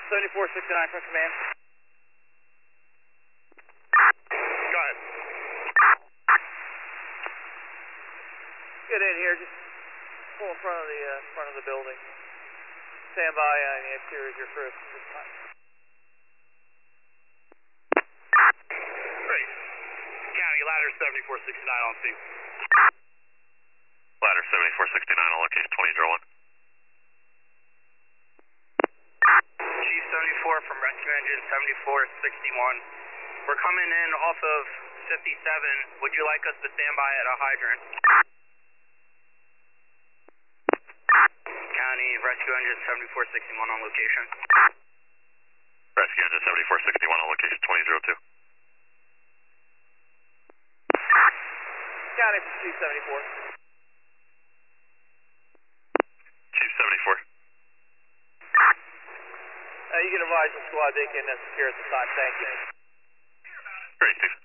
7469 from command. Go ahead. Get in here, just pull in front of the building. Stand by on the exterior as your first this time. Great. County, ladder 7469 on scene. Ladder 7469 on location 2001. Chief 74 from Rescue Engine 7461. We're coming in off of 57. Would you like us to stand by at a hydrant? County, Rescue Engine 7461 on location. Rescue Engine 7461 on location 2002. County for Chief 74. Chief 74. You can advise the squad they can secure at the side. Thank you. Great, Steve.